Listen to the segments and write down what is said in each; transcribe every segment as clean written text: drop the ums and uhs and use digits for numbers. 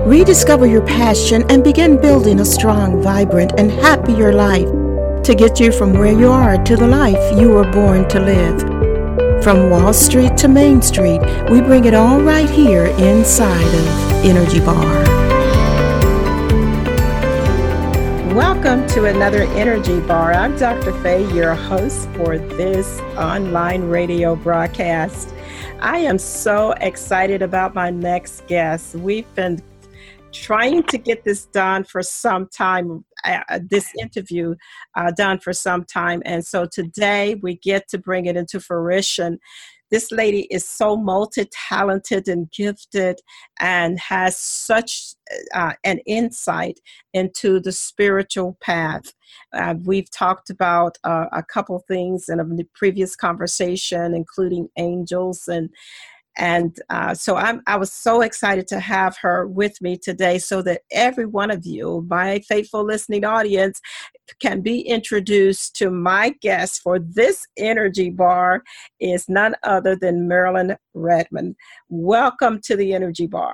Rediscover your passion and begin building a strong, vibrant, and happier life to get you from where you are to the life you were born to live. From Wall Street to Main Street, we bring it all right here inside of Energy Bar. Welcome to another Energy Bar. I'm Dr. Faye, your host for this online radio broadcast. I am so excited about my next guest. We've been trying to get this done for some time, this interview done for some time. And so today we get to bring it into fruition. This lady is so multi-talented and gifted and has such an insight into the spiritual path. We've talked about a couple things in a previous conversation, including angels and so I was so excited to have her with me today so that every one of you, my faithful listening audience, can be introduced to my guest for this Energy Bar is none other than Marilyn Redmond. Welcome to the Energy Bar.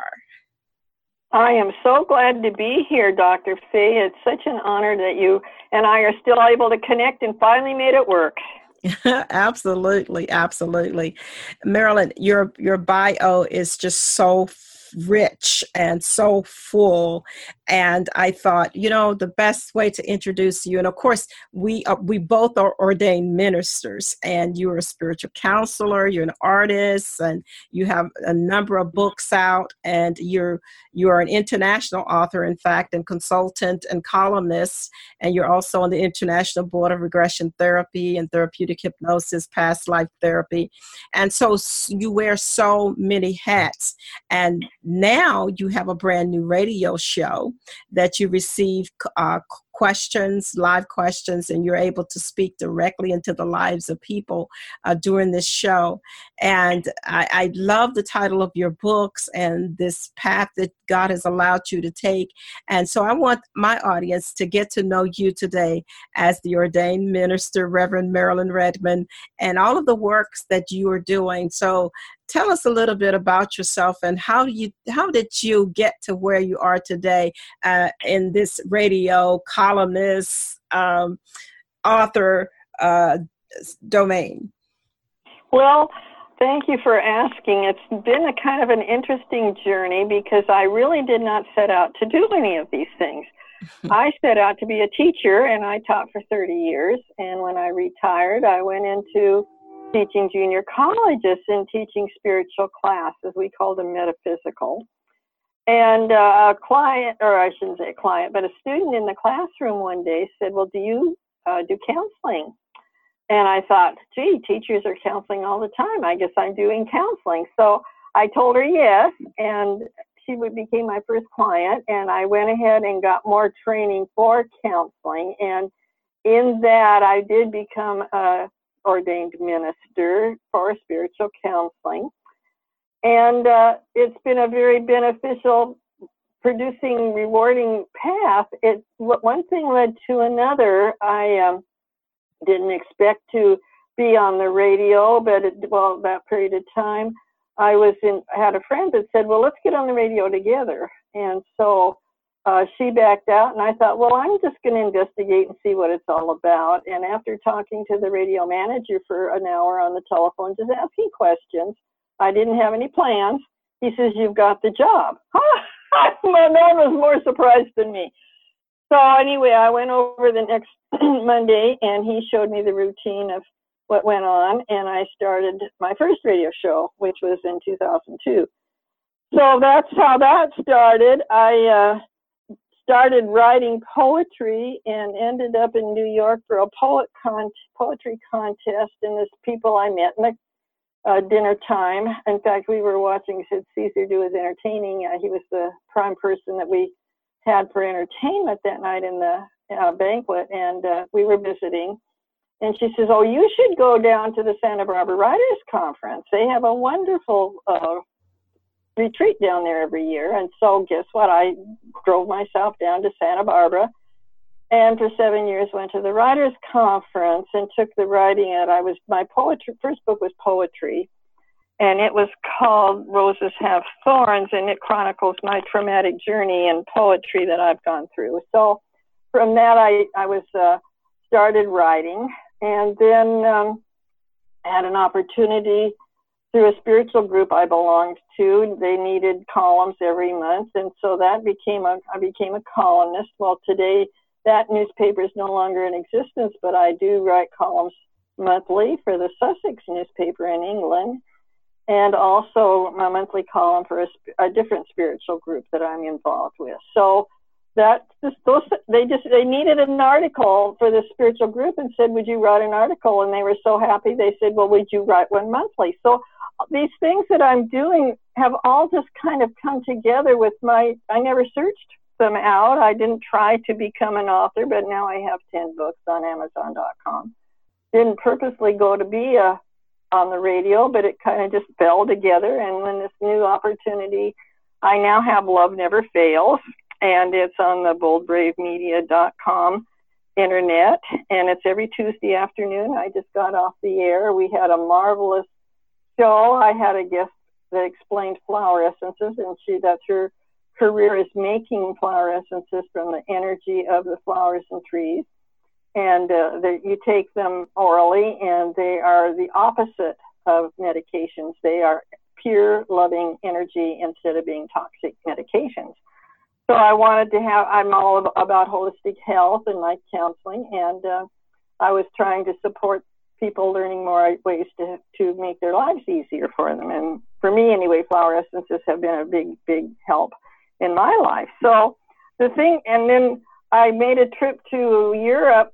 I am so glad to be here, Dr. Faye. It's such an honor that you and I are still able to connect and finally made it work. Absolutely. Marilyn, your bio is just so rich and so full. And I thought, the best way to introduce you, and of course, we both are ordained ministers, and you're a spiritual counselor, you're an artist, and you have a number of books out, and you are an international author, in fact, and consultant and columnist, and you're also on the International Board of Regression Therapy and Therapeutic Hypnosis, Past Life Therapy. And so you wear so many hats. And now you have a brand new radio show that you receive live questions, and you're able to speak directly into the lives of people during this show. And I love the title of your books and this path that God has allowed you to take. And so I want my audience to get to know you today as the ordained minister, Reverend Marilyn Redmond, and all of the works that you are doing. So tell us a little bit about yourself and how did you get to where you are today in this radio columnist, author domain? Well, thank you for asking. It's been a kind of an interesting journey because I really did not set out to do any of these things. I set out to be a teacher, and I taught for 30 years. And when I retired, I went into teaching junior colleges and teaching spiritual classes. We call them metaphysical. And a client, or I shouldn't say a client, but a student in the classroom one day said, well, do you do counseling? And I thought, gee, teachers are counseling all the time. I guess I'm doing counseling. So I told her yes, and she became my first client. And I went ahead and got more training for counseling. And in that, I did become a ordained minister for spiritual counseling. And it's been a very beneficial, producing, rewarding path. One thing led to another. I didn't expect to be on the radio, but that period of time, I had a friend that said, well, let's get on the radio together. And so she backed out, and I thought, well, I'm just going to investigate and see what it's all about. And after talking to the radio manager for an hour on the telephone, just asking questions, I didn't have any plans. He says, you've got the job. My man was more surprised than me. So anyway, I went over the next Monday, and he showed me the routine of what went on, and I started my first radio show, which was in 2002. So that's how that started. I started writing poetry and ended up in New York for a poetry contest, and there's people I met in the dinner time. In fact, we were watching Sid Caesar do his entertaining. He was the prime person that we had for entertainment that night in the banquet, and we were visiting. And she says, oh, you should go down to the Santa Barbara Writers Conference. They have a wonderful retreat down there every year. And so guess what? I drove myself down to Santa Barbara, and for 7 years went to the Writers Conference and took the writing. My first book was poetry. and it was called Roses Have Thorns, and it chronicles my traumatic journey and poetry that I've gone through. So from that, I was started writing, and then had an opportunity through a spiritual group I belonged to. They needed columns every month, and so that I became a columnist. Well, today that newspaper is no longer in existence, but I do write columns monthly for the Sussex newspaper in England, and also my monthly column for a different spiritual group that I'm involved with. So they needed an article for the spiritual group and said, would you write an article? And they were so happy. They said, well, would you write one monthly? So these things that I'm doing have all just kind of come together with I never searched them out. I didn't try to become an author, but now I have 10 books on Amazon.com. Didn't purposely go to be on the radio, but it kind of just fell together. And when this new opportunity, I now have Love Never Fails, and it's on the boldbravemedia.com internet, and it's every Tuesday afternoon. I just got off the air. We had a marvelous show. I had a guest that explained flower essences, and that's her career, is making flower essences from the energy of the flowers and trees. And you take them orally, and they are the opposite of medications. They are pure, loving energy instead of being toxic medications. So I'm all about holistic health and life counseling, and I was trying to support people learning more ways to make their lives easier for them. And for me, anyway, flower essences have been a big, big help in my life. So and then I made a trip to Europe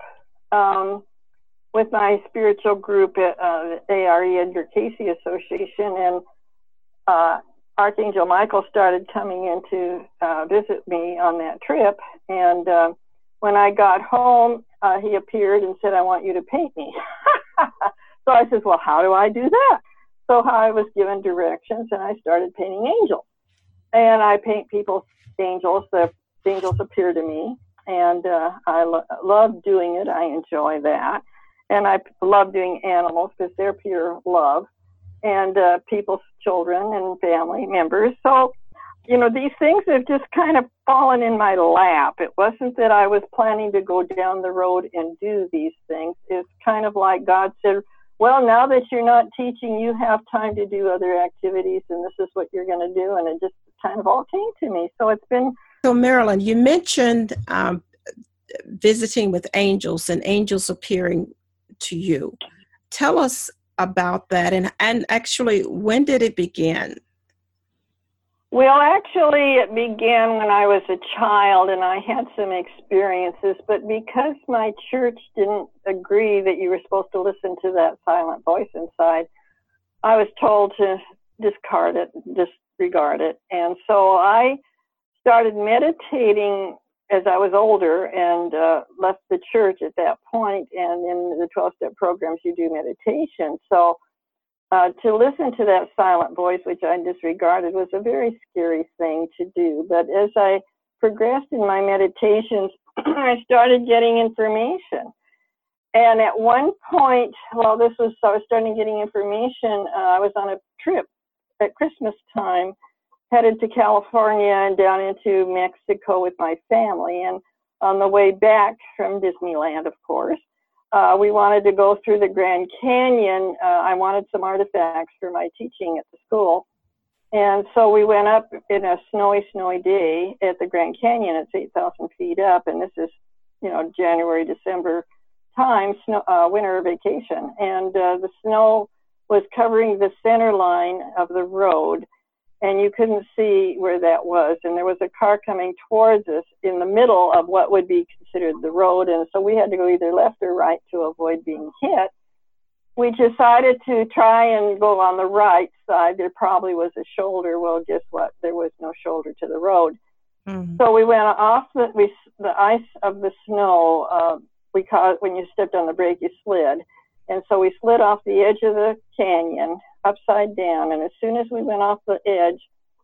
with my spiritual group at ARE, Edgar Cayce Association, and Archangel Michael started coming in to visit me on that trip. And when I got home, he appeared and said, I want you to paint me. So I said, well, how do I do that? So I was given directions, and I started painting angels. And I paint people's angels. The angels appear to me. And I love doing it. I enjoy that. And I love doing animals because they're pure love. And people's children and family members. So, these things have just kind of fallen in my lap. It wasn't that I was planning to go down the road and do these things. It's kind of like God said, well, now that you're not teaching, you have time to do other activities, and this is what you're going to do. And it just kind of all came to me. So it's been... So, Marilyn, you mentioned visiting with angels and angels appearing to you. Tell us about that, and actually, when did it begin? Well, actually, it began when I was a child, and I had some experiences, but because my church didn't agree that you were supposed to listen to that silent voice inside, I was told to disregard it. And so I started meditating as I was older, and left the church at that point. And in the 12-step programs, you do meditation. So to listen to that silent voice, which I disregarded, was a very scary thing to do. But as I progressed in my meditations, I started getting information. And at one point, I was starting getting information. I was on a trip at Christmas time, headed to California and down into Mexico with my family. And on the way back from Disneyland, of course, we wanted to go through the Grand Canyon. I wanted some artifacts for my teaching at the school. And so we went up in a snowy day at the Grand Canyon. It's 8,000 feet up. And this is, January, December time, winter vacation. And the snow was covering the center line of the road, and you couldn't see where that was. And there was a car coming towards us in the middle of what would be considered the road. And so we had to go either left or right to avoid being hit. We decided to try and go on the right side. There probably was a shoulder. Well, guess what? There was no shoulder to the road. Mm-hmm. So we went off the ice of the snow. When you stepped on the brake, you slid. And so we slid off the edge of the canyon upside down. And as soon as we went off the edge,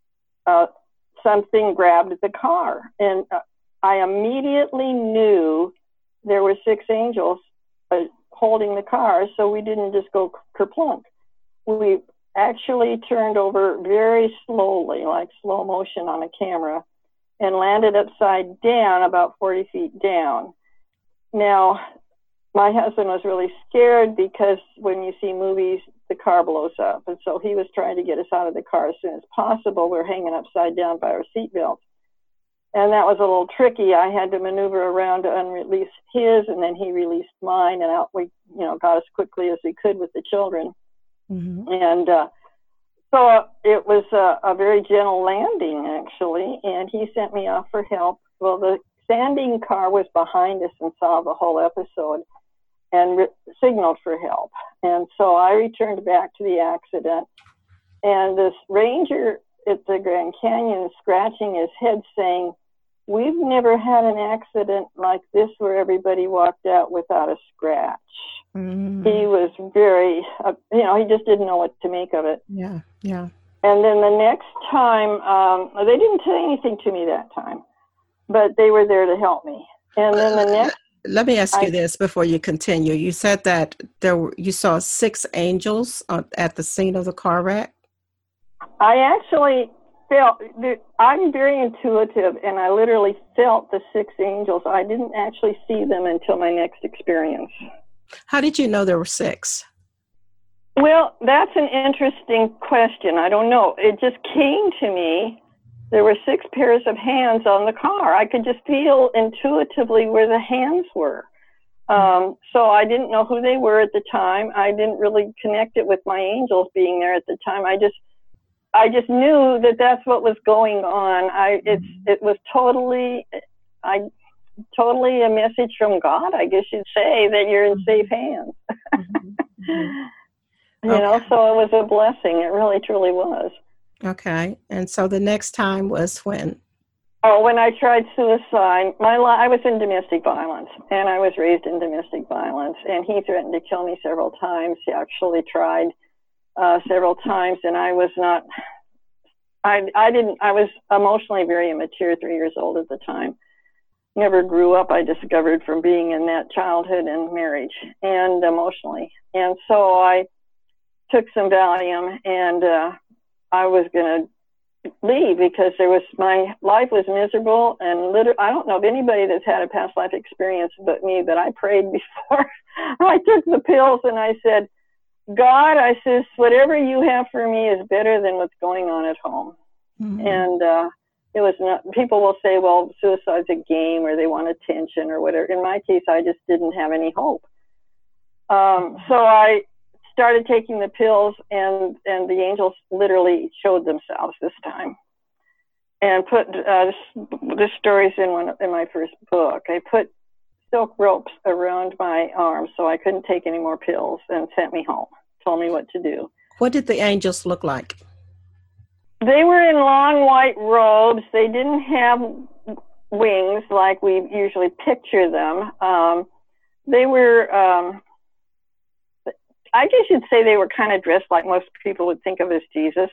something grabbed the car. And I immediately knew there were 6 angels holding the car. So we didn't just go kerplunk. We actually turned over very slowly, like slow motion on a camera, and landed upside down about 40 feet down. Now, my husband was really scared because when you see movies, the car blows up. And so he was trying to get us out of the car as soon as possible. We're hanging upside down by our seatbelts. And that was a little tricky. I had to maneuver around to unrelease his, and then he released mine, and out we, got as quickly as we could with the children. Mm-hmm. And so it was a very gentle landing, actually, and he sent me off for help. Well, the standing car was behind us and saw the whole episode and signaled for help. And so I returned back to the accident, and this ranger at the Grand Canyon scratching his head saying, "We've never had an accident like this where everybody walked out without a scratch." Mm-hmm. He was very, he just didn't know what to make of it. Yeah, yeah. And then the next time, they didn't say anything to me that time, but they were there to help me. And then the next... Let me ask you this before you continue. You said that you saw 6 angels at the scene of the car wreck? I actually felt, I'm very intuitive, and I literally felt the 6 angels. I didn't actually see them until my next experience. How did you know there were 6? Well, that's an interesting question. I don't know. It just came to me. There were 6 pairs of hands on the car. I could just feel intuitively where the hands were. So I didn't know who they were at the time. I didn't really connect it with my angels being there at the time. I just knew that that's what was going on. It was totally a message from God, I guess you'd say, that you're in safe hands. Okay. So it was a blessing. It really, truly was. Okay. And so the next time was when? Oh, when I tried suicide. I was in domestic violence, and I was raised in domestic violence, and he threatened to kill me several times. He actually tried several times, and I was not, I was emotionally very immature, 3 years old at the time. Never grew up, I discovered, from being in that childhood and marriage, and emotionally. And so I took some Valium, and I was going to leave because my life was miserable, and I don't know of anybody that's had a past life experience but me, but I prayed before I took the pills, and I said, "God," I says, "whatever you have for me is better than what's going on at home." Mm-hmm. And it was not, people will say, well, suicide's a game, or they want attention or whatever. In my case, I just didn't have any hope. So I started taking the pills, and the angels literally showed themselves this time, and put the stories in my first book. I put silk ropes around my arms so I couldn't take any more pills, and sent me home, told me what to do. What did the angels look like? They were in long white robes. They didn't have wings like we usually picture them. They were, I guess you'd say they were kind of dressed like most people would think of as Jesus.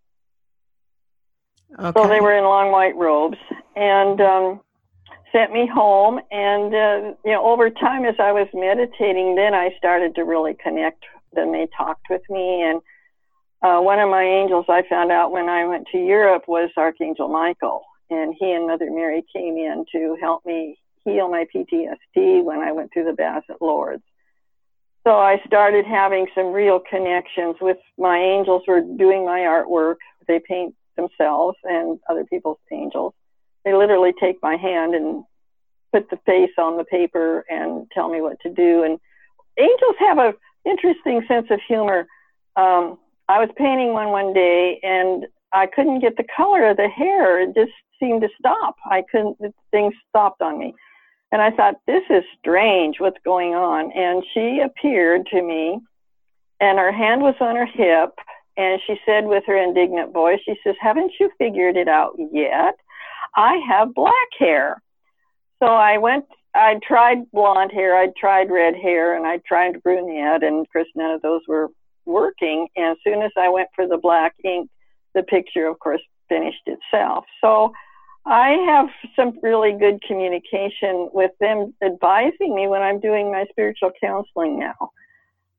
Okay. So they were in long white robes, and sent me home. And, over time as I was meditating, then I started to really connect. Then they talked with me, and one of my angels I found out when I went to Europe was Archangel Michael, and he and Mother Mary came in to help me heal my PTSD when I went through the baths at Lourdes. So I started having some real connections with my angels. Were doing my artwork. They paint themselves and other people's angels. They literally take my hand and put the face on the paper and tell me what to do. And angels have an interesting sense of humor. I was painting one day, and I couldn't get the color of the hair. It just seemed to stop. Things stopped on me. And I thought, this is strange, what's going on? And she appeared to me, and her hand was on her hip, and she said with her indignant voice, she says, "Haven't you figured it out yet? I have black hair." So I tried blonde hair, I tried red hair, and I tried brunette, and of course none of those were working. And as soon as I went for the black ink, the picture, of course, finished itself. So I have some really good communication with them, advising me when I'm doing my spiritual counseling now.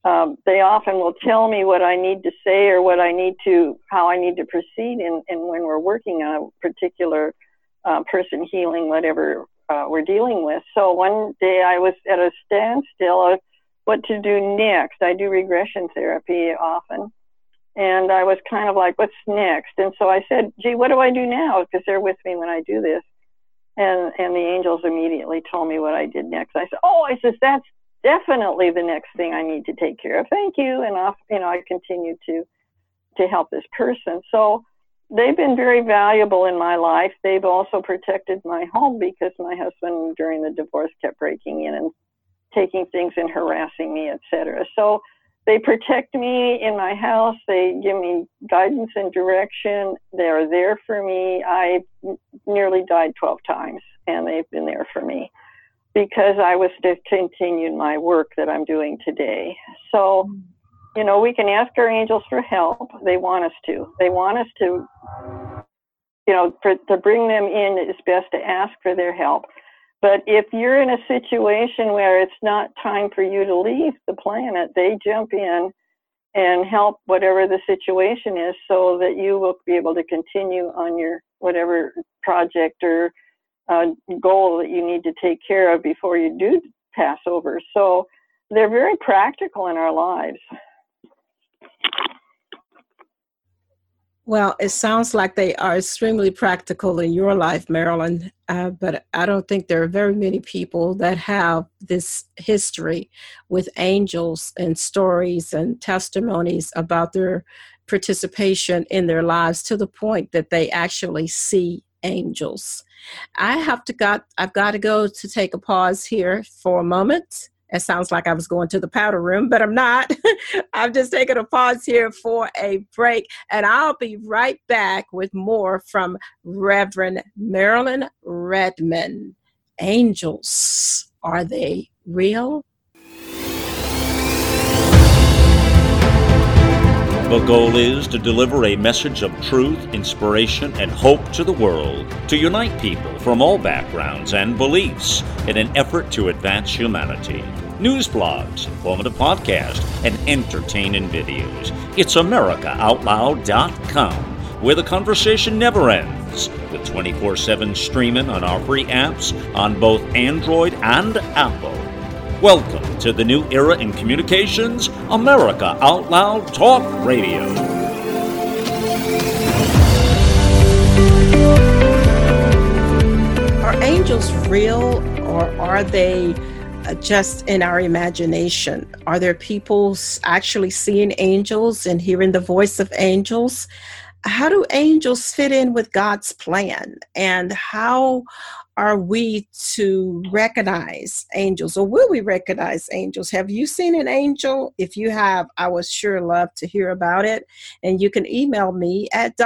they often will tell me what I need to say or how I need to proceed in when we're working on a particular person healing whatever we're dealing with. So one day I was at a standstill of what to do next. I do regression therapy often. And I was kind of like, what's next? And so I said, gee, what do I do now? Because they're with me when I do this. And the angels immediately told me what I did next. I said, that's definitely the next thing I need to take care of. Thank you. And I continued to help this person. So they've been very valuable in my life. They've also protected my home because my husband during the divorce kept breaking in and taking things and harassing me, etc. So they protect me in my house. They give me guidance and direction. They're there for me. I nearly died 12 times, and they've been there for me because I was to continue my work that I'm doing today. So, we can ask our angels for help. They want us to. They want us to, to bring them in, it's best to ask for their help. But if you're in a situation where it's not time for you to leave the planet, they jump in and help whatever the situation is so that you will be able to continue on your whatever project or goal that you need to take care of before you do pass over. So they're very practical in our lives. Well, it sounds like they are extremely practical in your life, Marilyn, but I don't think there are very many people that have this history with angels and stories and testimonies about their participation in their lives to the point that they actually see angels. I've got to go to take a pause here for a moment. It sounds like I was going to the powder room, but I'm not. I'm just taking a pause here for a break, and I'll be right back with more from Reverend Marilyn Redmond. Angels, are they real? The goal is to deliver a message of truth, inspiration, and hope to the world, to unite people from all backgrounds and beliefs in an effort to advance humanity. News blogs, informative podcasts, and entertaining videos. It's AmericaOutloud.com, where the conversation never ends, with 24/7 streaming on our free apps on both Android and Apple. Welcome to the new era in communications, America Out Loud Talk Radio. Are angels real, or are they just in our imagination? Are there people actually seeing angels and hearing the voice of angels? How do angels fit in with God's plan? And how are we to recognize angels, or will we recognize angels? Have you seen an angel? If you have, I would sure love to hear about it. And you can email me at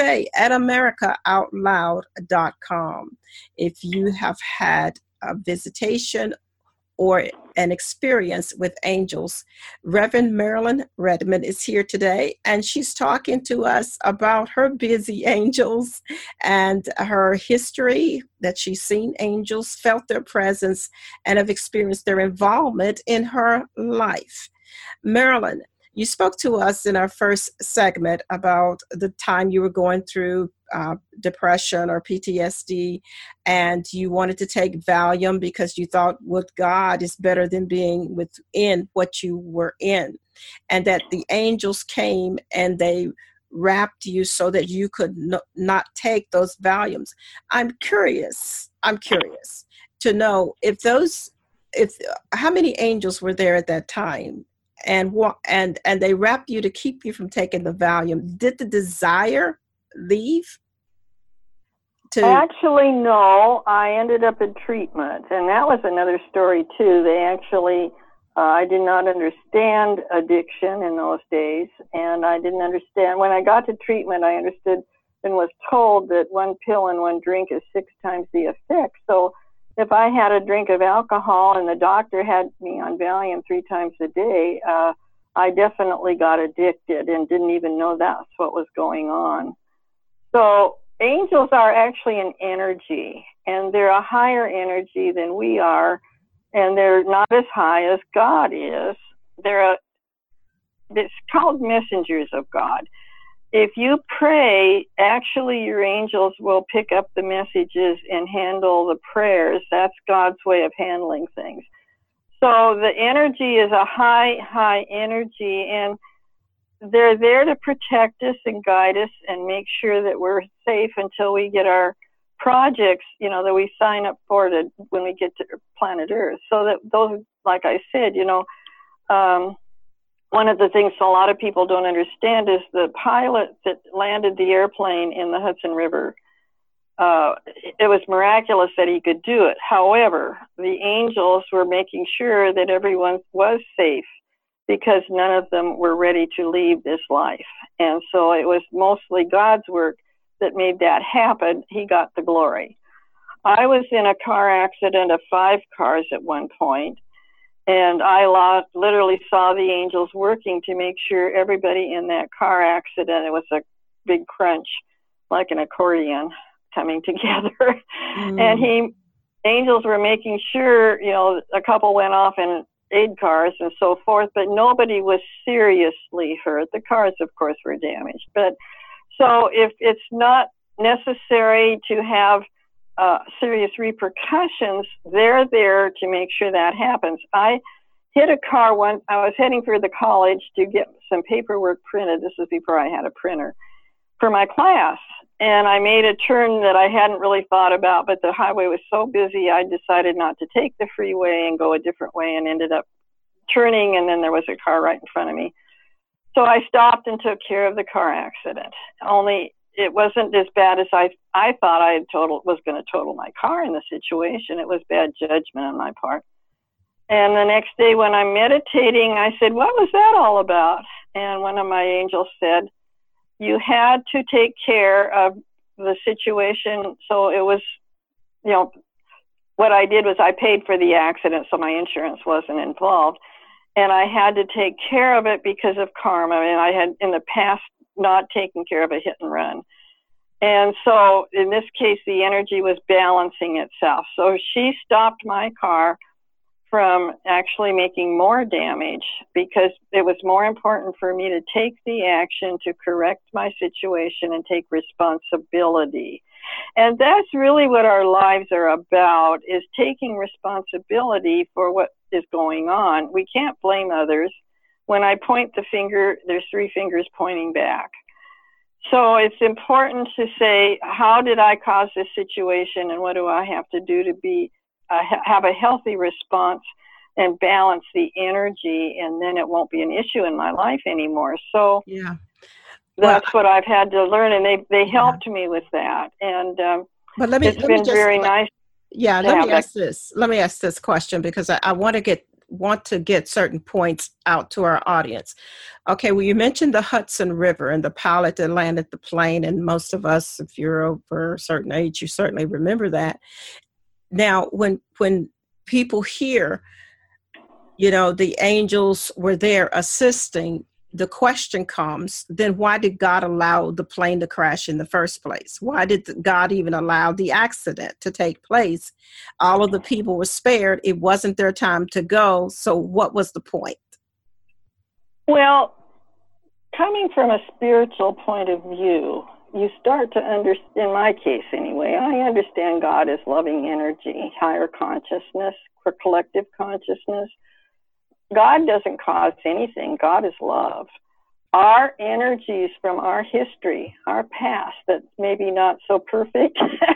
drfaye@AmericaOutloud.com if you have had a visitation or an experience with angels. Reverend Marilyn Redmond is here today, and she's talking to us about her busy angels and her history, that she's seen angels, felt their presence, and have experienced their involvement in her life. Marilyn, you spoke to us in our first segment about the time you were going through depression or PTSD, and you wanted to take Valium because you thought with God is better than being within what you were in, and that the angels came and they wrapped you so that you could not take those Valiums. I'm curious to know how many angels were there at that time, and they wrapped you to keep you from taking the Valium. Did the desire leave? Actually, no. I ended up in treatment, and that was another story too. They actually, I did not understand addiction in those days, and I didn't understand. When I got to treatment, I understood and was told that one pill and one drink is 6 times the effect. So if I had a drink of alcohol and the doctor had me on Valium 3 times a day, I definitely got addicted and didn't even know that's what was going on. So angels are actually an energy, and they're a higher energy than we are, and they're not as high as God is. They're it's called messengers of God. If you pray, actually your angels will pick up the messages and handle the prayers. That's God's way of handling things. So the energy is a high energy, and they're there to protect us and guide us and make sure that we're safe until we get our projects, that we sign up for when we get to planet Earth. So that those, like I said, one of the things a lot of people don't understand is the pilot that landed the airplane in the Hudson River. It was miraculous that he could do it. However, the angels were making sure that everyone was safe because none of them were ready to leave this life. And so it was mostly God's work that made that happen. He got the glory. I was in a car accident of 5 cars at one point, and I literally saw the angels working to make sure everybody in that car accident, it was a big crunch, like an accordion coming together. And angels were making sure, a couple went off in aid cars and so forth, but nobody was seriously hurt. The cars, of course, were damaged. But so if it's not necessary to have serious repercussions, they're there to make sure that happens. I hit a car once. I was heading for the college to get some paperwork printed. This was before I had a printer for my class. And I made a turn that I hadn't really thought about, but the highway was so busy, I decided not to take the freeway and go a different way, and ended up turning, and then there was a car right in front of me. So I stopped and took care of the car accident. Only it wasn't as bad as I thought I was going to total my car in the situation. It was bad judgment on my part. And the next day when I'm meditating, I said, what was that all about? And one of my angels said, you had to take care of the situation. So it was, what I did was I paid for the accident, so my insurance wasn't involved. And I had to take care of it because of karma. I mean, I had in the past not taken care of a hit and run. And so in this case, the energy was balancing itself. So she stopped my car from actually making more damage because it was more important for me to take the action to correct my situation and take responsibility. And that's really what our lives are about, is taking responsibility for what is going on. We can't blame others. When I point the finger, there's 3 fingers pointing back. So it's important to say, how did I cause this situation, and what do I have to do to have a healthy response and balance the energy, and then it won't be an issue in my life anymore. So yeah, that's what I've had to learn, and they helped me with that. And but it's been very nice. Yeah, let me ask this question, because I want to get certain points out to our audience. Okay, well, you mentioned the Hudson River and the pilot that landed the plane, and most of us, if you're over a certain age, you certainly remember that. Now, when people hear, the angels were there assisting, the question comes, then why did God allow the plane to crash in the first place? Why did God even allow the accident to take place? All of the people were spared. It wasn't their time to go. So what was the point? Well, coming from a spiritual point of view, you start to understand, in my case anyway, I understand God as loving energy, higher consciousness, or collective consciousness. God doesn't cause anything. God is love. Our energies from our history, our past, that's maybe not so perfect.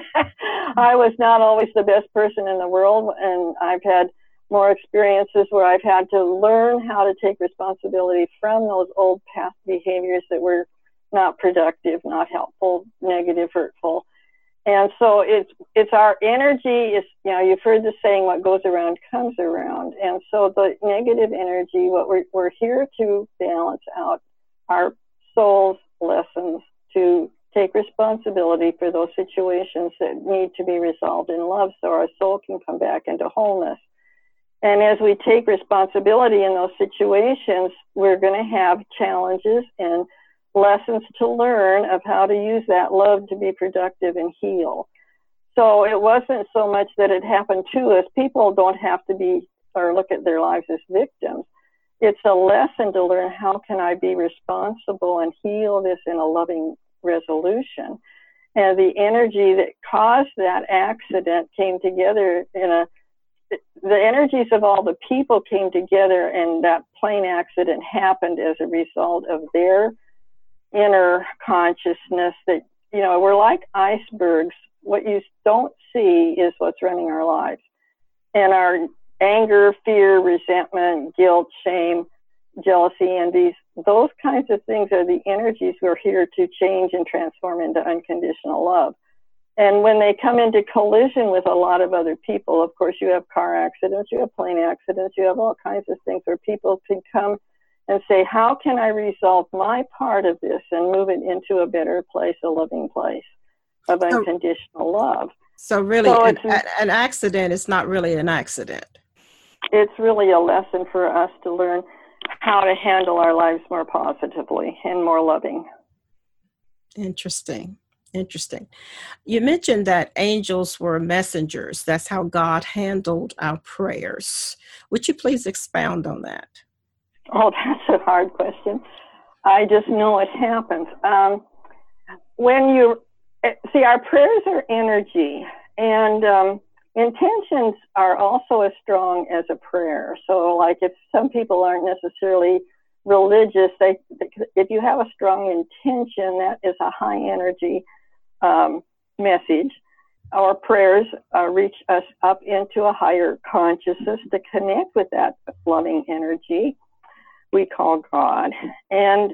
I was not always the best person in the world, and I've had more experiences where I've had to learn how to take responsibility from those old past behaviors that were not productive, not helpful, negative, hurtful. And so it's our energy is, you've heard the saying, what goes around comes around. And so the negative energy, what we're here to balance out our soul's lessons, to take responsibility for those situations that need to be resolved in love so our soul can come back into wholeness. And as we take responsibility in those situations, we're going to have challenges and lessons to learn of how to use that love to be productive and heal. So it wasn't so much that it happened to us. People don't have to be or look at their lives as victims. it's a lesson to learn how can I be responsible and heal this in a loving resolution. And the energy that caused that accident came together the energies of all the people came together, and that plane accident happened as a result of their inner consciousness that, we're like icebergs. What you don't see is what's running our lives. And our anger, fear, resentment, guilt, shame, jealousy, envy, those kinds of things are the energies we're here to change and transform into unconditional love. And when they come into collision with a lot of other people, of course, you have car accidents, you have plane accidents, you have all kinds of things where people can come and say, how can I resolve my part of this and move it into a better place, a loving place of unconditional love? So really, an accident is not really an accident. It's really a lesson for us to learn how to handle our lives more positively and more loving. Interesting. You mentioned that angels were messengers. That's how God handled our prayers. Would you please expound on that? Oh, that's a hard question. I just know it happens. When you see, our prayers are energy, and intentions are also as strong as a prayer. So, like, if some people aren't necessarily religious, if you have a strong intention, that is a high energy message. Our prayers reach us up into a higher consciousness to connect with that loving energy we call God. And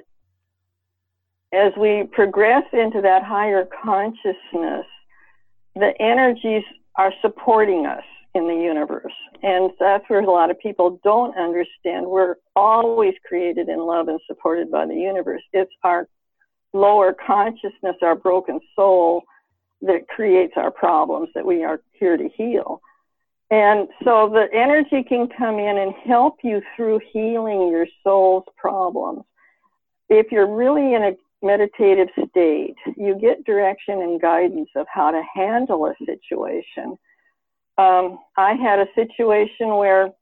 as we progress into that higher consciousness, the energies are supporting us in the universe. And that's where a lot of people don't understand. We're always created in love and supported by the universe. It's our lower consciousness, our broken soul, that creates our problems that we are here to heal. And so the energy can come in and help you through healing your soul's problems. If you're really in a meditative state, you get direction and guidance of how to handle a situation. I had a situation where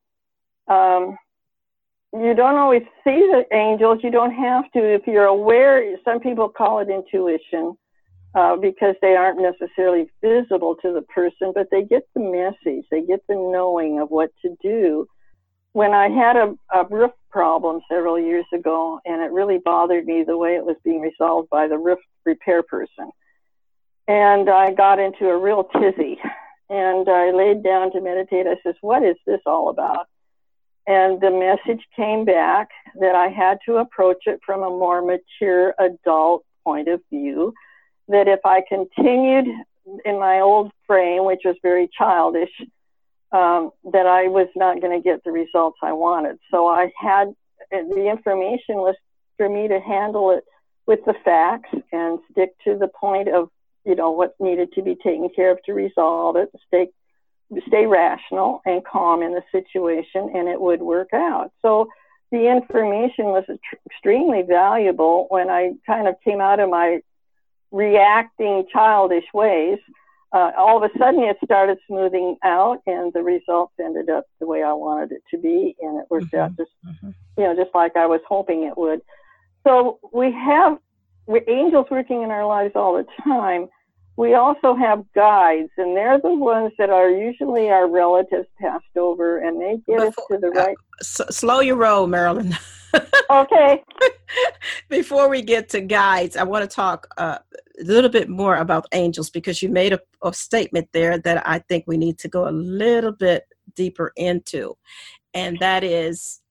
you don't always see the angels. You don't have to. If you're aware, some people call it intuition because they aren't necessarily visible to the person, but they get the message. They get the knowing of what to do. When I had a roof problem several years ago, and it really bothered me the way it was being resolved by the roof repair person, and I got into a real tizzy, and I laid down to meditate. I says, what is this all about? And the message came back that I had to approach it from a more mature adult point of view, that if I continued in my old frame, which was very childish, that I was not going to get the results I wanted. So I had, the information was for me to handle it with the facts and stick to the point of, what needed to be taken care of to resolve it, stay rational and calm in the situation, and it would work out. So the information was extremely valuable when I kind of came out of my reacting childish ways. All of a sudden it started smoothing out, and the results ended up the way I wanted it to be, and it worked out just like I was hoping it would. So we have angels working in our lives all the time. We also have guides, and they're the ones that are usually our relatives passed over, and they get us to the right. Slow your roll, Marilyn. Okay. Before we get to guides, I want to talk a little bit more about angels, because you made a statement there that I think we need to go a little bit deeper into, and that is,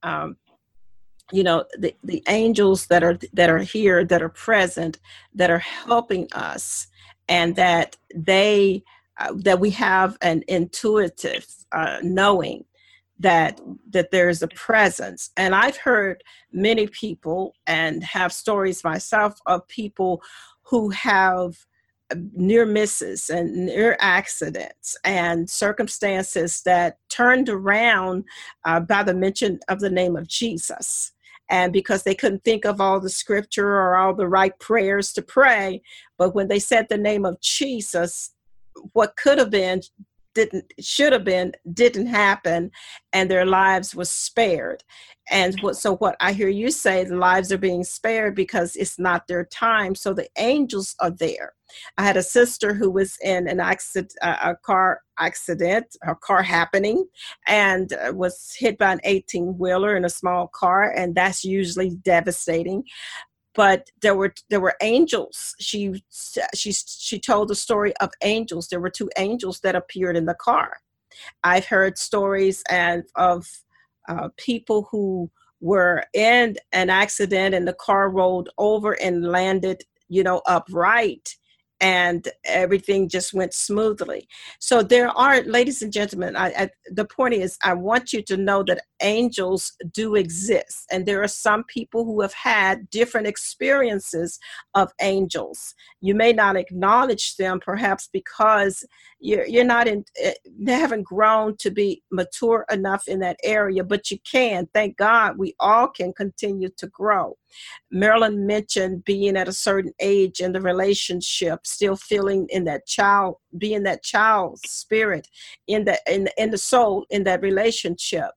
the angels that are here, that are present, that are helping us, and that that we have an intuitive knowing that there's a presence. And I've heard many people, and have stories myself, of people who have near misses and near accidents and circumstances that turned around by the mention of the name of Jesus. And because they couldn't think of all the scripture or all the right prayers to pray, but when they said the name of Jesus, what could have been should have been, didn't happen, and their lives was spared. And what I hear you say, the lives are being spared because it's not their time. So the angels are there. I had a sister who was in an accident, a car happening, and was hit by an 18-wheeler in a small car, and that's usually devastating. But there were angels. She told the story of angels. There were 2 angels that appeared in the car. I've heard stories of people who were in an accident and the car rolled over and landed, upright, and everything just went smoothly. So there are, ladies and gentlemen, the point is, I want you to know that angels do exist. And there are some people who have had different experiences of angels. You may not acknowledge them, perhaps because you're not they haven't grown to be mature enough in that area, but you can. Thank God we all can continue to grow. Marilyn mentioned being at a certain age in the relationship, still feeling in that child, being that child spirit in the soul in that relationship.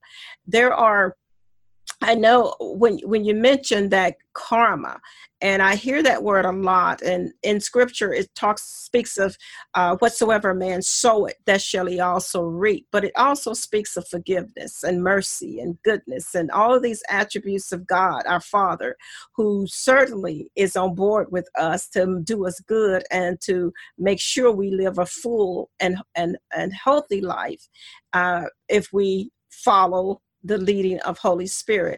I know when you mention that karma, and I hear that word a lot, and in scripture it speaks of whatsoever a man soweth, that shall he also reap. But it also speaks of forgiveness and mercy and goodness and all of these attributes of God, our Father, who certainly is on board with us to do us good and to make sure we live a full and healthy life if we follow the leading of Holy Spirit.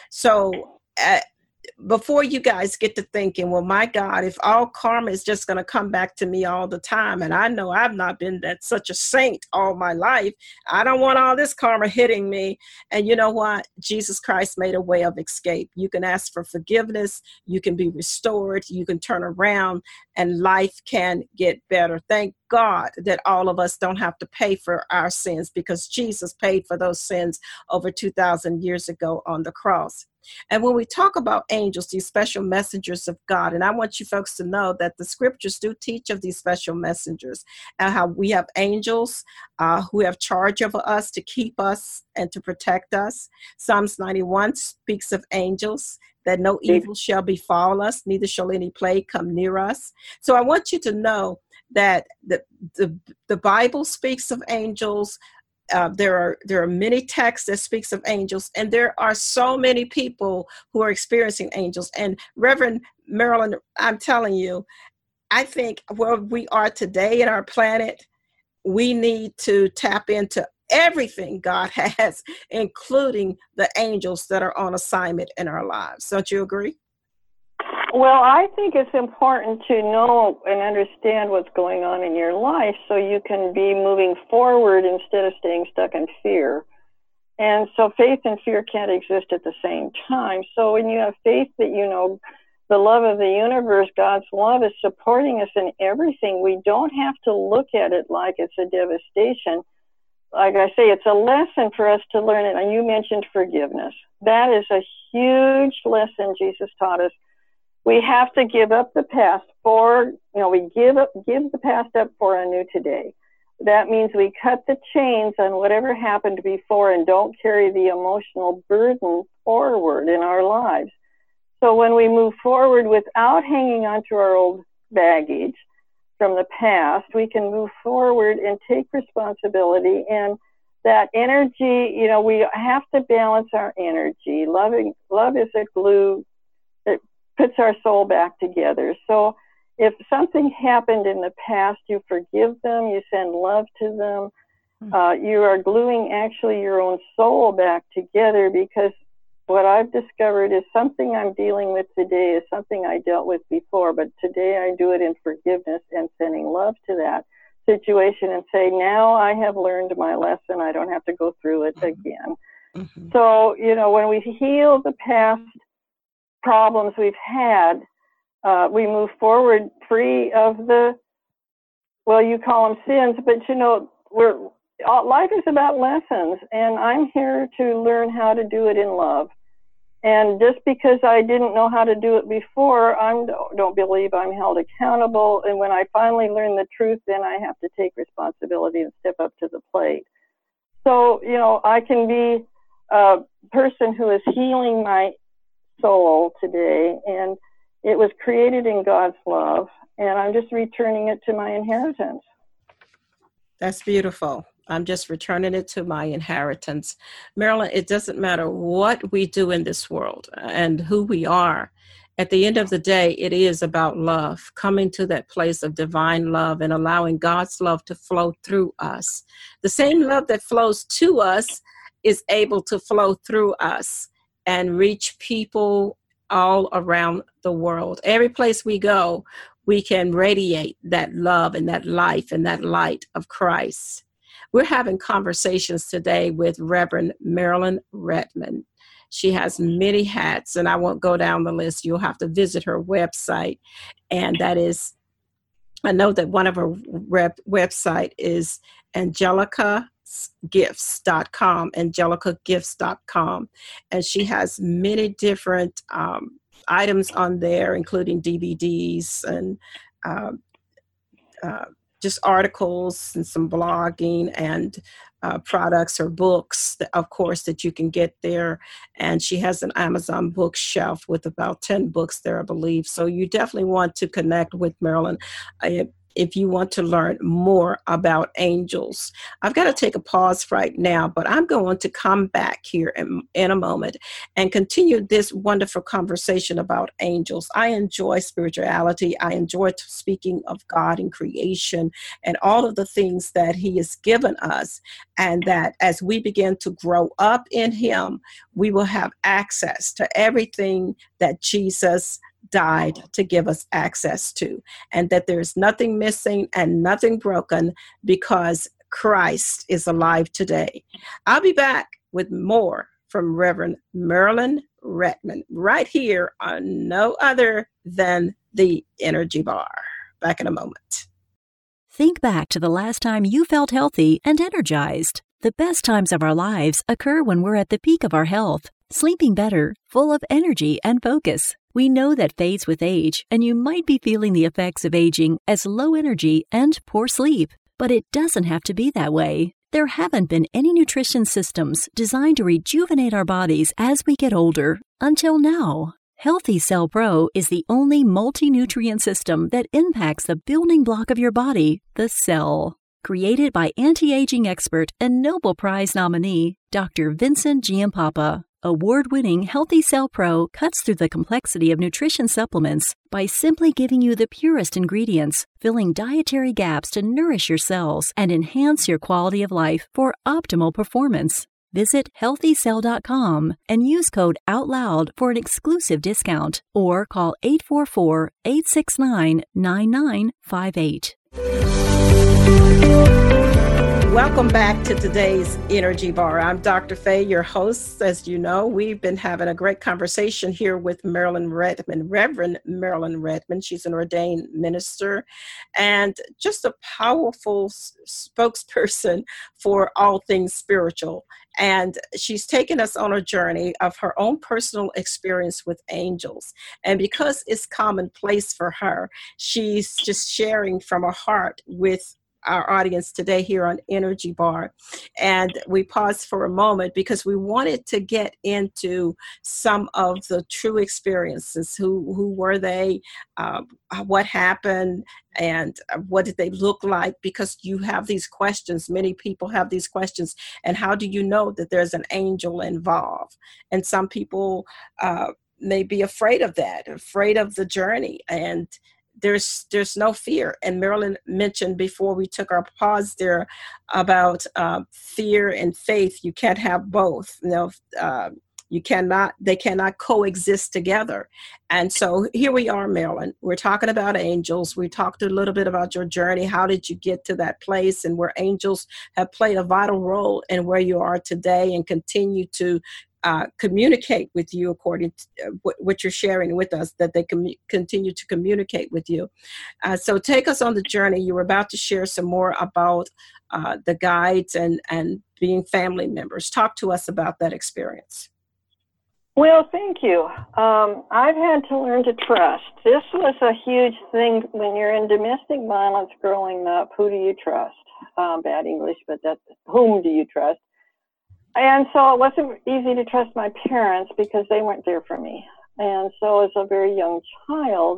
So before you guys get to thinking, well, my God, if all karma is just going to come back to me all the time, and I know I've not been such a saint all my life, I don't want all this karma hitting me. And you know what? Jesus Christ made a way of escape. You can ask for forgiveness, you can be restored, you can turn around, and life can get better. Thank God that all of us don't have to pay for our sins, because Jesus paid for those sins over 2,000 years ago on the cross. And when we talk about angels, these special messengers of God, and I want you folks to know that the scriptures do teach of these special messengers and how we have angels who have charge over us to keep us and to protect us. Psalms 91 speaks of angels, that no evil shall befall us, neither shall any plague come near us. So I want you to know that the Bible speaks of angels. There are many texts that speaks of angels, and there are so many people who are experiencing angels. And Reverend Marilyn, I'm telling you, I think where we are today in our planet, we need to tap into everything God has, including the angels that are on assignment in our lives. Don't you agree? Well, I think it's important to know and understand what's going on in your life so you can be moving forward instead of staying stuck in fear. And so faith and fear can't exist at the same time. So when you have faith that you know the love of the universe, God's love is supporting us in everything, we don't have to look at it like it's a devastation. Like I say, it's a lesson for us to learn it. And you mentioned forgiveness. That is a huge lesson Jesus taught us. We have to give up the past we give the past up for a new today. That means we cut the chains on whatever happened before and don't carry the emotional burden forward in our lives. So when we move forward without hanging on to our old baggage from the past, we can move forward and take responsibility. And that energy, we have to balance our energy. Love is a glue that puts our soul back together. So if something happened in the past, you forgive them, you send love to them. You are gluing actually your own soul back together, because what I've discovered is something I'm dealing with today is something I dealt with before, but today I do it in forgiveness and sending love to that situation and say, now I have learned my lesson. I don't have to go through it again. Mm-hmm. So, when we heal the past problems we've had, we move forward free of you call them sins, but life is about lessons, and I'm here to learn how to do it in love. And just because I didn't know how to do it before, I don't believe I'm held accountable. And when I finally learn the truth, then I have to take responsibility and step up to the plate. So, you know, I can be a person who is healing my soul today, and it was created in God's love, and I'm just returning it to my inheritance. That's beautiful. I'm just returning it to my inheritance. Marilyn, it doesn't matter what we do in this world and who we are. At the end of the day, it is about love, coming to that place of divine love and allowing God's love to flow through us. The same love that flows to us is able to flow through us and reach people all around the world. Every place we go, we can radiate that love and that life and that light of Christ. We're having conversations today with Reverend Marilyn Redmond. She has many hats, and I won't go down the list. You'll have to visit her website. And that is, I know that one of her website is Angelica'sGifts.com, Angelica'sGifts.com. And she has many different items on there, including DVDs and just articles and some blogging and products or books, of course, that you can get there. And she has an Amazon bookshelf with about 10 books there, I believe. So you definitely want to connect with Marilyn if you want to learn more about angels. I've got to take a pause right now, but I'm going to come back here in a moment and continue this wonderful conversation about angels. I enjoy spirituality. I enjoy speaking of God and creation and all of the things that He has given us, and that as we begin to grow up in Him, we will have access to everything that Jesus died to give us access to, and that there's nothing missing and nothing broken because Christ is alive today. I'll be back with more from Reverend Marilyn Redmond right here on no other than the Energy Bar. Back in a moment. Think back to the last time you felt healthy and energized. The best times of our lives occur when we're at the peak of our health, sleeping better, full of energy and focus. We know that fades with age, and you might be feeling the effects of aging as low energy and poor sleep. But it doesn't have to be that way. There haven't been any nutrition systems designed to rejuvenate our bodies as we get older until now. Healthy Cell Pro is the only multi-nutrient system that impacts the building block of your body, the cell. Created by anti-aging expert and Nobel Prize nominee, Dr. Vincent Giampapa. Award-winning Healthy Cell Pro cuts through the complexity of nutrition supplements by simply giving you the purest ingredients, filling dietary gaps to nourish your cells and enhance your quality of life for optimal performance. Visit healthycell.com and use code OUTLOUD for an exclusive discount, or call 844-869-9958. Welcome back to today's Energy Bar. I'm Dr. Faye, your host. As you know, we've been having a great conversation here with Marilyn Redmond, Reverend Marilyn Redmond. She's an ordained minister and just a powerful spokesperson for all things spiritual. And she's taken us on a journey of her own personal experience with angels. And because it's commonplace for her, she's just sharing from her heart with our audience today here on Energy Bar. And we paused for a moment because we wanted to get into some of the true experiences. Who were they? What happened? And what did they look like? Because you have these questions. Many people have these questions. And how do you know that there's an angel involved? And some people may be afraid of that, afraid of the journey. And there's no fear. And Marilyn mentioned before we took our pause there about fear and faith. You can't have both. They cannot coexist together. And so here we are, Marilyn. We're talking about angels. We talked a little bit about your journey. How did you get to that place, and where angels have played a vital role in where you are today and continue to communicate with you according to what you're sharing with us, that they continue to communicate with you. So take us on the journey. You were about to share some more about the guides and being family members. Talk to us about that experience. Well, thank you. I've had to learn to trust. This was a huge thing when you're in domestic violence growing up. Who do you trust? Bad English, but that's whom do you trust? And so it wasn't easy to trust my parents because they weren't there for me. And so as a very young child,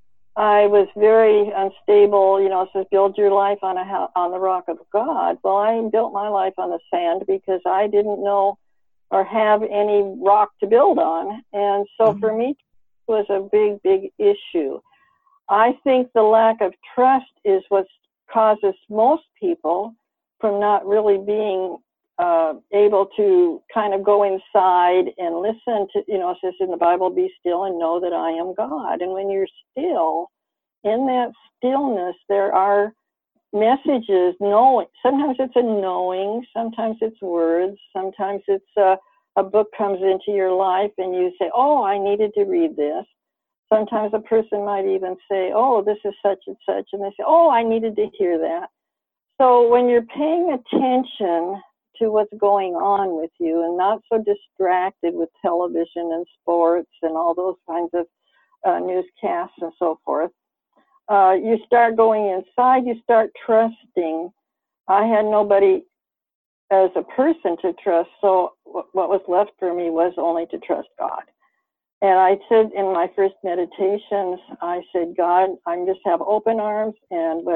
I was very unstable. You know, it says build your life on the rock of God. Well, I built my life on the sand because I didn't know or have any rock to build on. And so for me, it was a big, big issue. I think the lack of trust is what causes most people from not really being able to kind of go inside and listen to, you know, it says in the Bible, be still and know that I am God. And when you're still, in that stillness, there are messages, knowing. Sometimes it's a knowing, sometimes it's words, sometimes it's a book comes into your life and you say, oh, I needed to read this. Sometimes a person might even say, oh, this is such and such, and they say, oh, I needed to hear that. So when you're paying attention to what's going on with you and not so distracted with television and sports and all those kinds of newscasts and so forth, you start going inside, you start trusting. I had nobody as a person to trust, so what was left for me was only to trust God. And I said in my first meditations, I said, God, I just have open arms and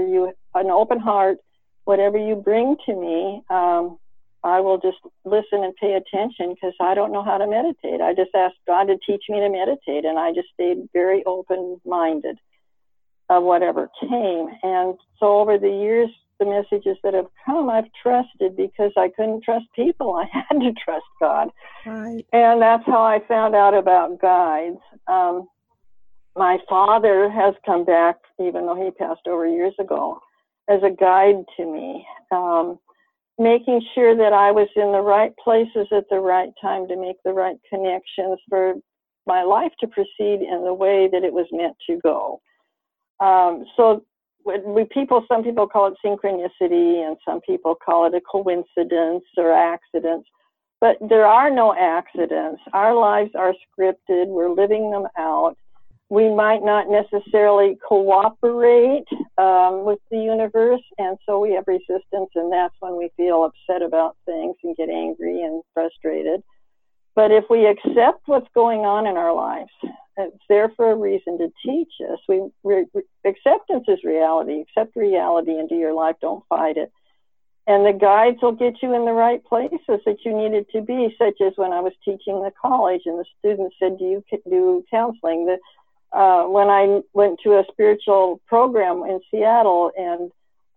an open heart, whatever you bring to me, I will just listen and pay attention because I don't know how to meditate. I just asked God to teach me to meditate, and I just stayed very open-minded of whatever came. And so over the years, the messages that have come, I've trusted because I couldn't trust people. I had to trust God. Right. And that's how I found out about guides. My father has come back, even though he passed over years ago, as a guide to me, making sure that I was in the right places at the right time to make the right connections for my life to proceed in the way that it was meant to go. So some people call it synchronicity, and some people call it a coincidence or accidents, but there are no accidents. Our lives are scripted. We're living them out. We might not necessarily cooperate with the universe, and so we have resistance, and that's when we feel upset about things and get angry and frustrated. But if we accept what's going on in our lives, it's there for a reason to teach us. Acceptance is reality. Accept reality into your life. Don't fight it. And the guides will get you in the right places that you needed to be, such as when I was teaching the college and the students said, do you do counseling? When I went to a spiritual program in Seattle, and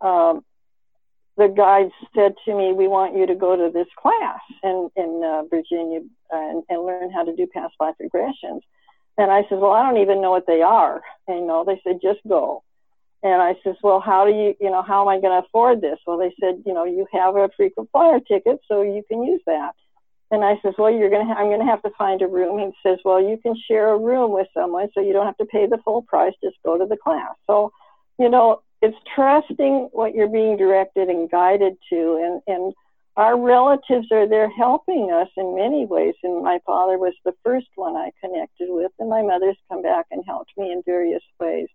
the guides said to me, we want you to go to this class in Virginia and learn how to do past life regressions. And I said, well, I don't even know what they are. And, they said, just go. And I said, well, how am I going to afford this? Well, they said, you have a frequent flyer ticket, so you can use that. And I says, well, I'm going to have to find a room. He says, well, you can share a room with someone, so you don't have to pay the full price. Just go to the class. So, it's trusting what you're being directed and guided to. And our relatives are there helping us in many ways. And my father was the first one I connected with, and my mother's come back and helped me in various ways.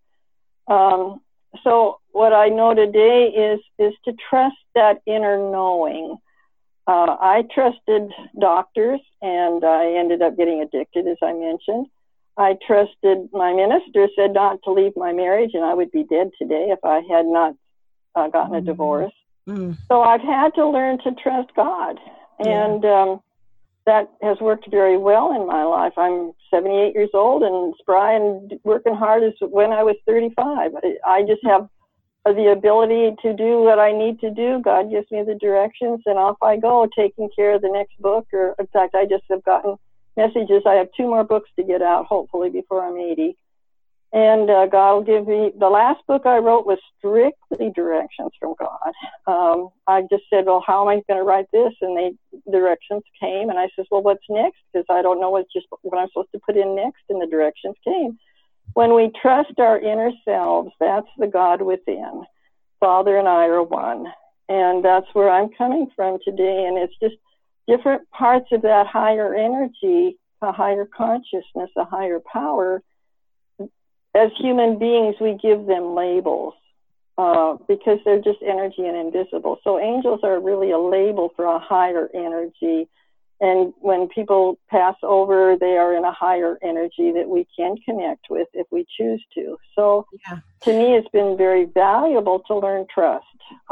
So what I know today is to trust that inner knowing. I trusted doctors, and I ended up getting addicted, as I mentioned. I trusted my minister, said not to leave my marriage, and I would be dead today if I had not gotten a divorce. So I've had to learn to trust God, and that has worked very well in my life. I'm 78 years old and spry and working hard as when I was 35. I just have the ability to do what I need to do. God gives me the directions, and off I go, taking care of the next book. Or in fact, I just have gotten messages. I have 2 more books to get out, hopefully before I'm 80. And God will give me, the last book I wrote was strictly directions from God. I just said, well, how am I going to write this? And the directions came, and I said, well, what's next? Because I don't know what I'm supposed to put in next, and the directions came. When we trust our inner selves, that's the God within. Father and I are one. And that's where I'm coming from today. And it's just different parts of that higher energy a higher consciousness, a higher power, as human beings, we give them labels because they're just energy and invisible. So angels are really a label for a higher energy. And when people pass over, they are in a higher energy that we can connect with if we choose to. So to me, it's been very valuable to learn trust.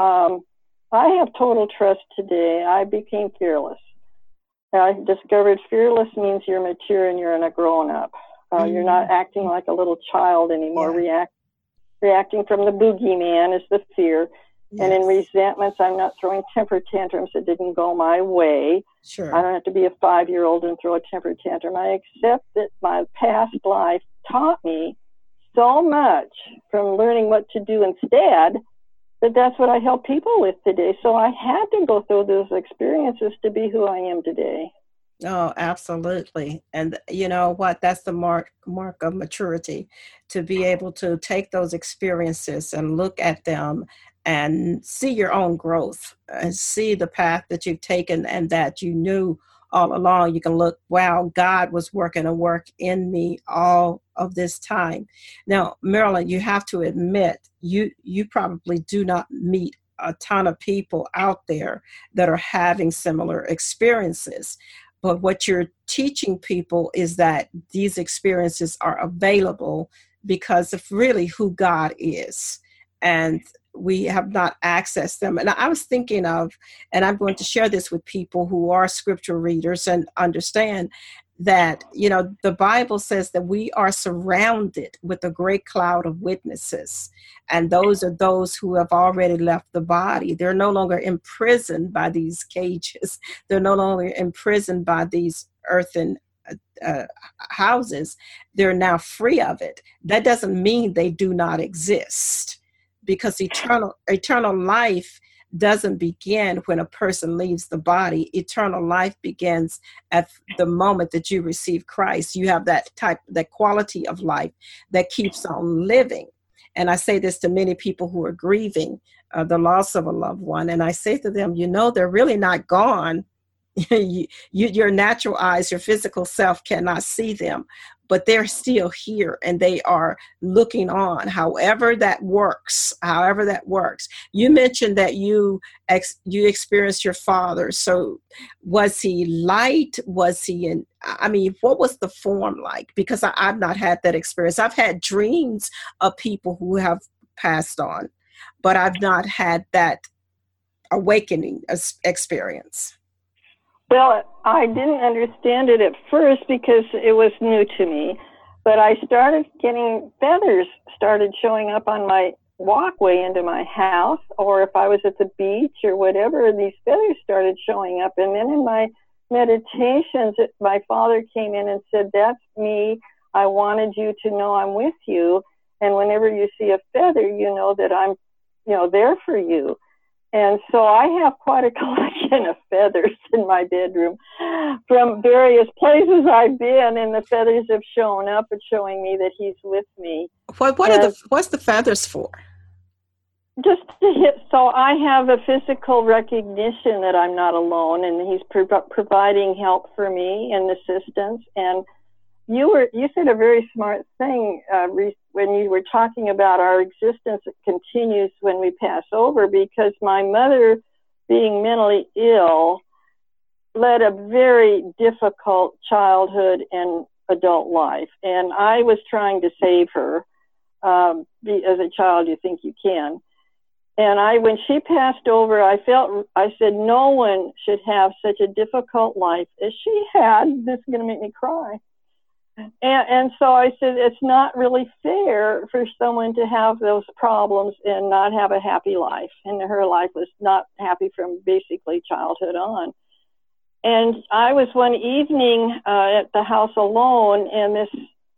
I have total trust today. I became fearless. I discovered fearless means you're mature and you're a grown-up. You're not acting like a little child anymore. Reacting from the boogeyman is the fear. Yes. And in resentments, I'm not throwing temper tantrums that didn't go my way. Sure. I don't have to be a 5-year-old and throw a temper tantrum. I accept that my past life taught me so much from learning what to do instead that that's what I help people with today. So I had to go through those experiences to be who I am today. Oh, absolutely. And you know what? That's the mark of maturity, to be able to take those experiences and look at them and see your own growth and see the path that you've taken and that you knew all along. You can look, wow, God was working a work in me all of this time. Now, Marilyn, you have to admit, you probably do not meet a ton of people out there that are having similar experiences. But what you're teaching people is that these experiences are available because of really who God is. And we have not accessed them. And I was thinking of, and I'm going to share this with people who are scripture readers and understand that, you know, the Bible says that we are surrounded with a great cloud of witnesses. And those are those who have already left the body. They're no longer imprisoned by these cages. They're no longer imprisoned by these earthen houses. They're now free of it. That doesn't mean they do not exist, because eternal life doesn't begin when a person leaves the body. Eternal life begins at the moment that you receive Christ. You have that quality of life that keeps on living. And I say this to many people who are grieving the loss of a loved one. And I say to them, you know, they're really not gone. Your natural eyes, your physical self cannot see them, but they're still here and they are looking on, however that works. You mentioned that you experienced your father. So was he light? Was he what was the form like? Because I've not had that experience. I've had dreams of people who have passed on, but I've not had that awakening experience. Well, I didn't understand it at first because it was new to me, but I started getting feathers started showing up on my walkway into my house, or if I was at the beach or whatever, these feathers started showing up. And then in my meditations, my father came in and said, that's me. I wanted you to know I'm with you. And whenever you see a feather, you know that I'm, there for you. And so I have quite a collection of feathers in my bedroom from various places I've been, and the feathers have shown up and showing me that he's with me. What's the feathers for? Just to hit, so I have a physical recognition that I'm not alone, and he's providing help for me and assistance. And you said a very smart thing when you were talking about our existence continues when we pass over, because my mother, being mentally ill, led a very difficult childhood and adult life. And I was trying to save her. As a child, you think you can. And when she passed over, I said, no one should have such a difficult life as she had. This is going to make me cry. And so I said, it's not really fair for someone to have those problems and not have a happy life. And her life was not happy from basically childhood on. And I was one evening at the house alone, and this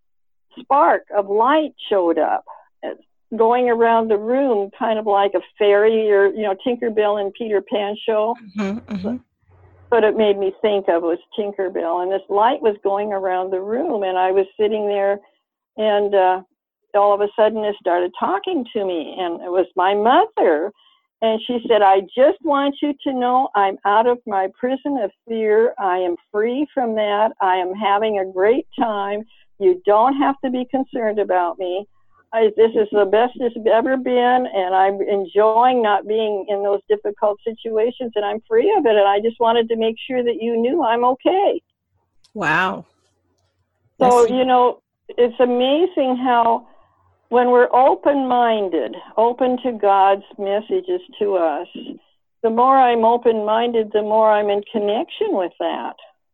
spark of light showed up, going around the room, kind of like a fairy or, Tinkerbell and Peter Pan show. Mm-hmm, mm-hmm. But it made me think of was Tinkerbell, and this light was going around the room, and I was sitting there, and all of a sudden it started talking to me, and it was my mother. And she said, I just want you to know I'm out of my prison of fear. I am free from that. I am having a great time. You don't have to be concerned about me. This is the best it's ever been, and I'm enjoying not being in those difficult situations, and I'm free of it. And I just wanted to make sure that you knew I'm okay. Wow. So, it's amazing how when we're open-minded, open to God's messages to us, the more I'm open-minded, the more I'm in connection with that.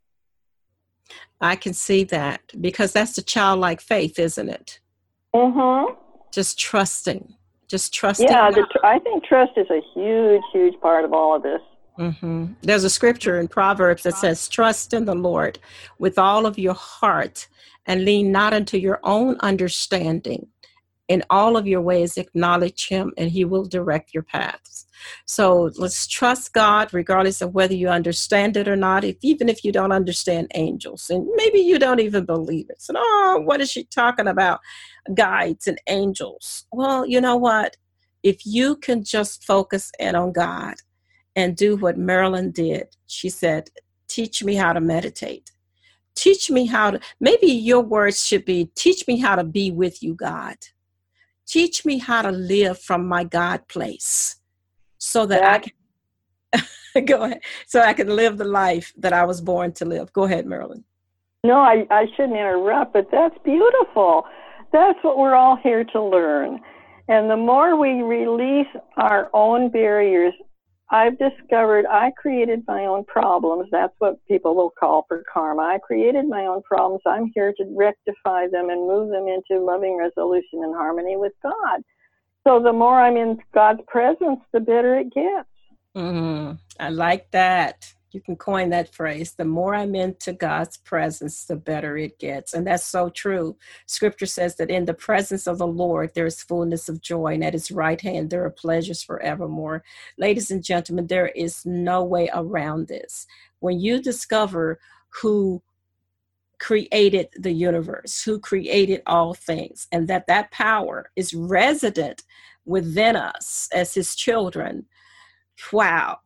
I can see that, because that's the childlike faith, isn't it? Mm-hmm. Just trusting. Yeah, I think trust is a huge, huge part of all of this. Mm-hmm. There's a scripture in Proverbs that says, trust in the Lord with all of your heart and lean not unto your own understanding. In all of your ways, acknowledge him, and he will direct your paths. So let's trust God, regardless of whether you understand it or not. Even if you don't understand angels, and maybe you don't even believe it. So, what is she talking about? Guides and angels. Well, you know what? If you can just focus in on God and do what Marilyn did, she said, teach me how to meditate. Teach me how to, maybe your words should be, teach me how to be with you, God. Teach me how to live from my God place so that I can go ahead, so I can live the life that I was born to live. Go ahead, Marilyn. No, I shouldn't interrupt, but that's beautiful. That's what we're all here to learn. And the more we release our own barriers, I've discovered I created my own problems. That's what people will call for karma. I created my own problems. I'm here to rectify them and move them into loving resolution and harmony with God. So the more I'm in God's presence, the better it gets. I like that. You can coin that phrase. The more I'm into God's presence, the better it gets. And that's so true. Scripture says that in the presence of the Lord, there is fullness of joy, and at his right hand, there are pleasures forevermore. Ladies and gentlemen, there is no way around this. When you discover who created the universe, who created all things, and that power is resident within us as his children, wow.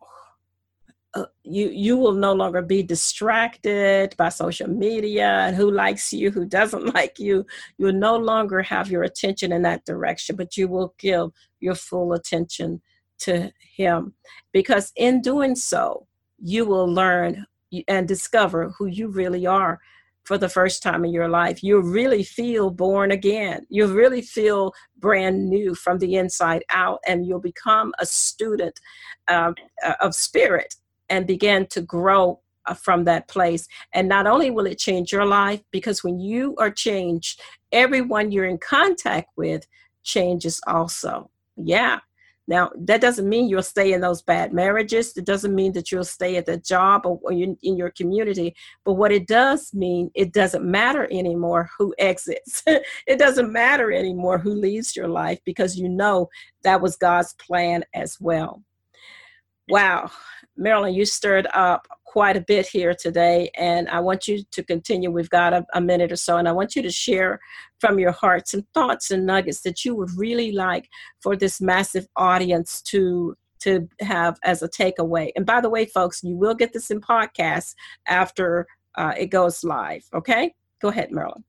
You will no longer be distracted by social media and who likes you, who doesn't like you. You will no longer have your attention in that direction, but you will give your full attention to him, because in doing so, you will learn and discover who you really are for the first time in your life. You really feel born again. You really feel brand new from the inside out, and you'll become a student of spirit and begin to grow from that place. And not only will it change your life, because when you are changed, everyone you're in contact with changes also. Yeah. Now, that doesn't mean you'll stay in those bad marriages. It doesn't mean that you'll stay at the job or in your community. But what it does mean, it doesn't matter anymore who exits. It doesn't matter anymore who leaves your life, because you know that was God's plan as well. Wow. Marilyn, you stirred up quite a bit here today, and I want you to continue. We've got a minute or so, and I want you to share from your heart some thoughts and nuggets that you would really like for this massive audience to have as a takeaway. And by the way, folks, you will get this in podcast after it goes live. Okay? Go ahead, Marilyn.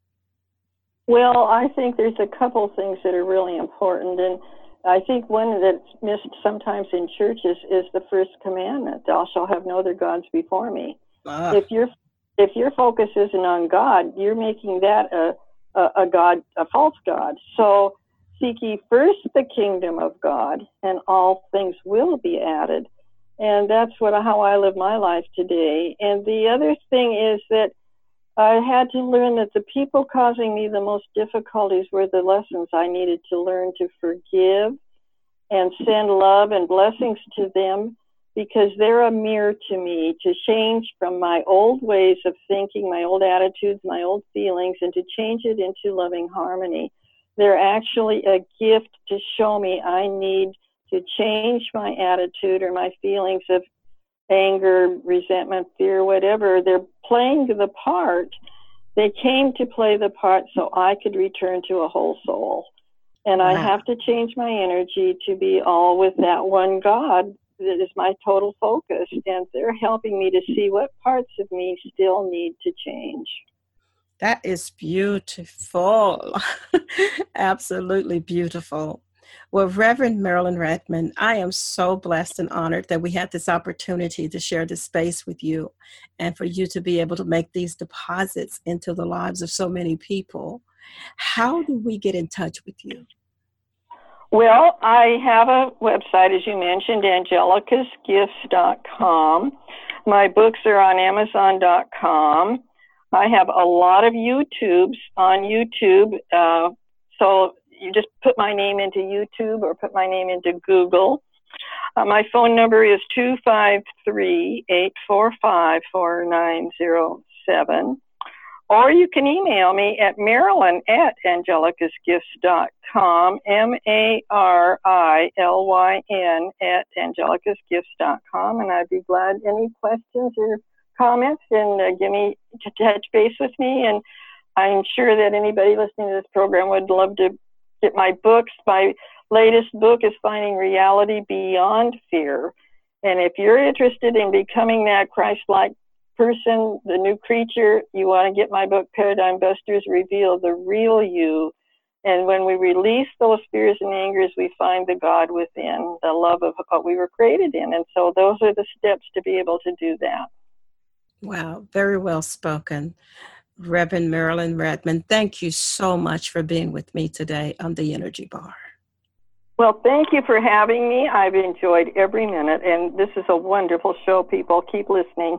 Well, I think there's a couple things that are really important, and I think one that's missed sometimes in churches is the first commandment: "Thou shalt have no other gods before me." If your focus isn't on God, you're making that a god, a false god. So seek ye first the kingdom of God, and all things will be added. And that's how I live my life today. And the other thing is that I had to learn that the people causing me the most difficulties were the lessons I needed to learn to forgive and send love and blessings to them, because they're a mirror to me, to change from my old ways of thinking, my old attitudes, my old feelings, and to change it into loving harmony. They're actually a gift to show me I need to change my attitude or my feelings of anger, resentment, fear, whatever. They're playing the part. They came to play the part so I could return to a whole soul. And I have to change my energy to be all with that one God that is my total focus. And they're helping me to see what parts of me still need to change. That is beautiful. Absolutely beautiful. Well, Reverend Marilyn Redmond, I am so blessed and honored that we had this opportunity to share this space with you and for you to be able to make these deposits into the lives of so many people. How do we get in touch with you? Well, I have a website, as you mentioned, angelicasgifts.com. My books are on amazon.com. I have a lot of YouTubes on YouTube. So you just put my name into YouTube or put my name into Google. My phone number is 253-845-4907. Or you can email me at marilyn@angelicasgifts.com, marilyn@angelicasgifts.com, and I'd be glad any questions or comments and give me to touch base with me. And I'm sure that anybody listening to this program would love to get my books. My latest book is Finding Reality Beyond Fear. And if you're interested in becoming that Christ-like person, the new creature, you want to get my book, Paradigm Busters Reveal the Real You. And when we release those fears and angers, we find the God within, the love of what we were created in. And so those are the steps to be able to do that. Wow, very well spoken. Reverend Marilyn Redmond, thank you so much for being with me today on The Energy Bar. Well, thank you for having me. I've enjoyed every minute, and this is a wonderful show, people. Keep listening.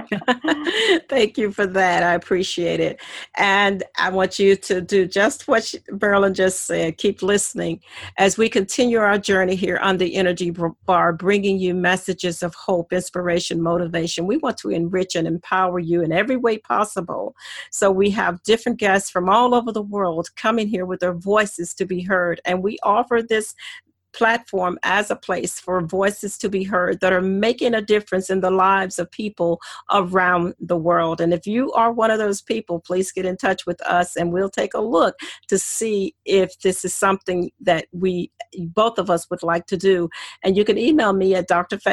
Thank you for that. I appreciate it. And I want you to do just what Marilyn just said. Keep listening as we continue our journey here on The Energy Bar, bringing you messages of hope, inspiration, motivation. We want to enrich and empower you in every way possible. So we have different guests from all over the world coming here with their voices to be heard. And we offer this platform as a place for voices to be heard that are making a difference in the lives of people around the world. And if you are one of those people, please get in touch with us and we'll take a look to see if this is something that both of us would like to do. And you can email me at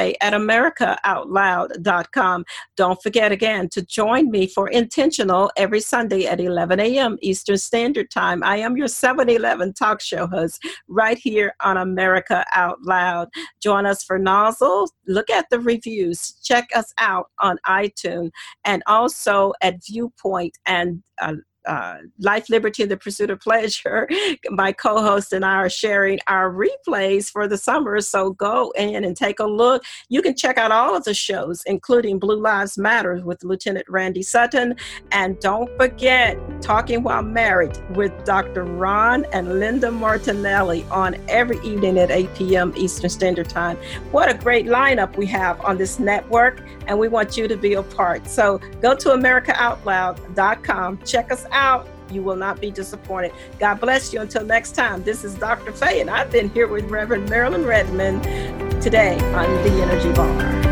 drfaye@americaoutloud.com. Don't forget again to join me for Intentional every Sunday at 11 a.m. Eastern Standard Time. I am your 7-Eleven talk show host right here on America Out Loud. Join us for Nozzle. Look at the reviews. Check us out on iTunes and also at Viewpoint and Life, Liberty, and the Pursuit of Pleasure. My co-host and I are sharing our replays for the summer, so go in and take a look. You can check out all of the shows, including Blue Lives Matter with Lieutenant Randy Sutton, and don't forget Talking While Married with Dr. Ron and Linda Martinelli on every evening at 8 p.m. Eastern Standard Time. What a great lineup we have on this network, and we want you to be a part. So go to AmericaOutloud.com. Check us out. You will not be disappointed. God bless you. Until next time, this is Dr. Faye, and I've been here with Reverend Marilyn Redmond today on The Energy Bar.